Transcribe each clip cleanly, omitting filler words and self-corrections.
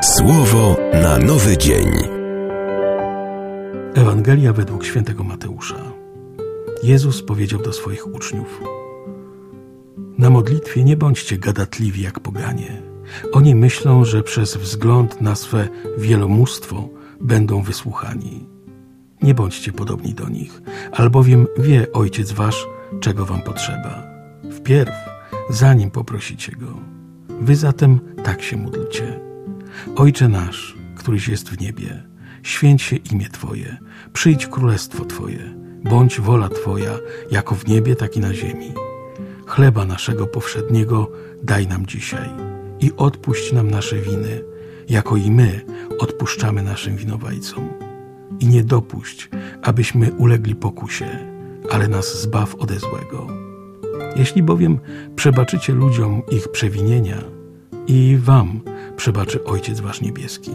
Słowo na nowy dzień. Ewangelia według świętego Mateusza. Jezus powiedział do swoich uczniów: na modlitwie nie bądźcie gadatliwi jak poganie. Oni myślą, że przez wzgląd na swe wielomóstwo będą wysłuchani. Nie bądźcie podobni do nich, albowiem wie Ojciec wasz, czego wam potrzeba. Wpierw, zanim poprosicie Go. Wy zatem tak się módlcie. Ojcze nasz, któryś jest w niebie, święć się imię Twoje, przyjdź królestwo Twoje, bądź wola Twoja, jako w niebie, tak i na ziemi. Chleba naszego powszedniego daj nam dzisiaj i odpuść nam nasze winy, jako i my odpuszczamy naszym winowajcom. I nie dopuść, abyśmy ulegli pokusie, ale nas zbaw ode złego. Jeśli bowiem przebaczycie ludziom ich przewinienia, i wam przebaczy Ojciec wasz niebieski.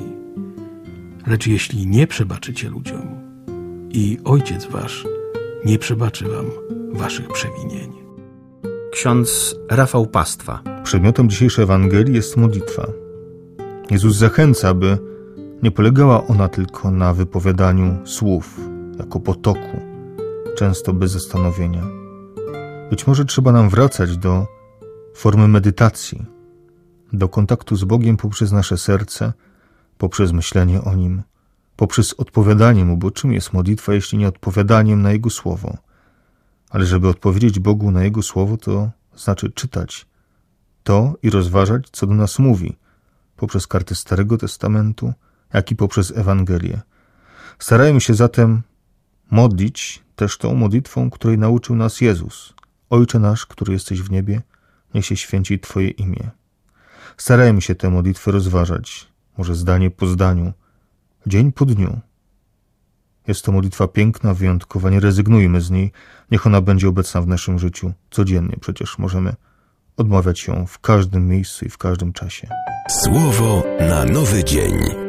Lecz jeśli nie przebaczycie ludziom, i Ojciec wasz nie przebaczy wam waszych przewinień. Ksiądz Rafał Pastwa. Przedmiotem dzisiejszej Ewangelii jest modlitwa. Jezus zachęca, by nie polegała ona tylko na wypowiadaniu słów, jako potoku, często bez zastanowienia. Być może trzeba nam wracać do formy medytacji, do kontaktu z Bogiem poprzez nasze serce, poprzez myślenie o Nim, poprzez odpowiadanie Mu, bo czym jest modlitwa, jeśli nie odpowiadaniem na Jego Słowo? Ale żeby odpowiedzieć Bogu na Jego Słowo, to znaczy czytać to i rozważać, co do nas mówi, poprzez karty Starego Testamentu, jak i poprzez Ewangelię. Starajmy się zatem modlić też tą modlitwą, której nauczył nas Jezus. Ojcze nasz, który jesteś w niebie, niech się święci Twoje imię. Starajmy się tę modlitwę rozważać, może zdanie po zdaniu, dzień po dniu. Jest to modlitwa piękna, wyjątkowa, nie rezygnujmy z niej, niech ona będzie obecna w naszym życiu codziennie, przecież możemy odmawiać ją w każdym miejscu i w każdym czasie. Słowo na nowy dzień.